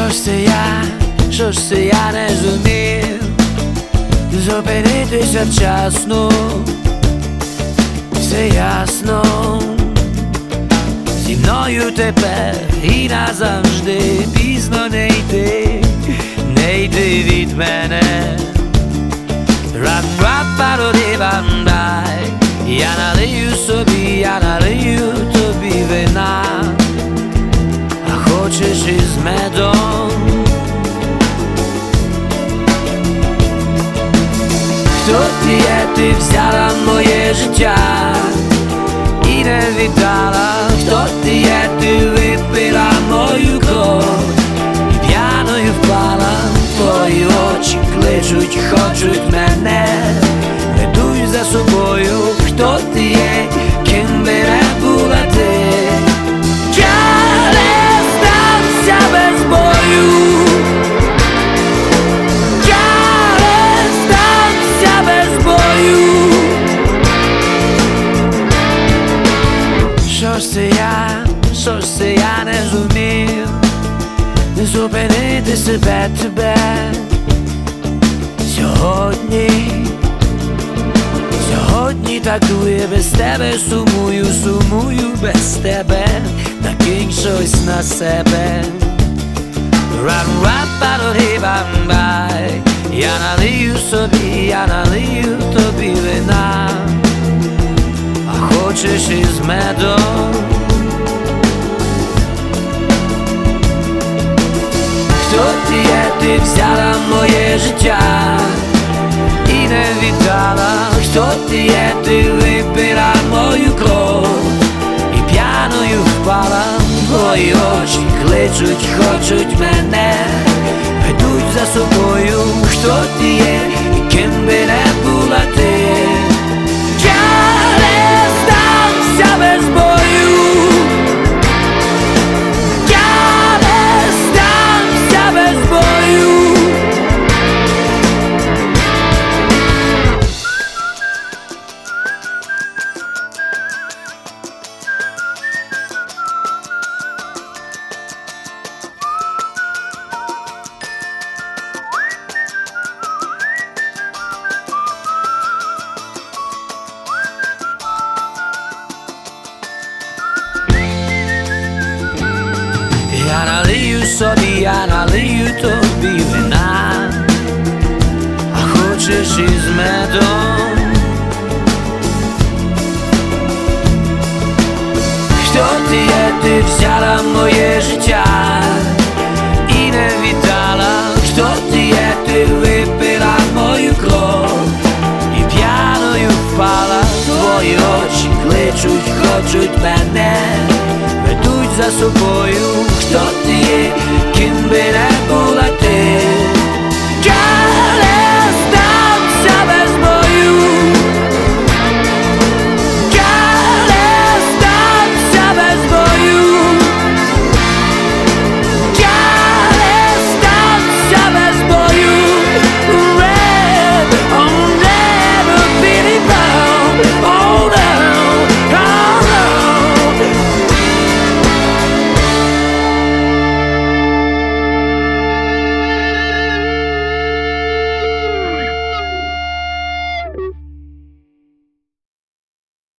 Що ж це я не зумів зупинитися вчасно, все ясно, зі мною тепер і назавжди пізно не йти від мене. Рап-рап-паро-ди-бам-дай, я налию собі, я налию тобі вина, а хочеш із медом. Хто ти є, ти взяла моє життя і не віддала. Хто ти є, ти випила мою кров і п'яною впала. Твої очі кличуть, хочуть мене, ведуть за собою. Хто ти є, ким би не була ти, я не здамся без бою. Що ж це я не зумів зупинити себе, тебе сьогодні так дує, без тебе сумую без тебе, накинь щось на себе. Рап-рап-паро-ди-бам-бай, я налию собі, я налию тобі вина, а хочеш із медом. Хто ти є, ти взяла моє життя і не віддала. Хто ти є, ти випила мою кров і п'яною впала. Твої очі кличуть, хочуть мене, ведуть за собою. Хто ти є, і ким би не була ти, я не здамся без бою. Я налию собі, я налию тобі вина, а хочеш із медом. Хто ти є, ти взяла моє життя і не віддала. Хто ти є, ти випила мою кров і п'яною впала. Твої очі кличуть, хочуть мене, ведуть за собою. Хто ти є, ким би не була ти,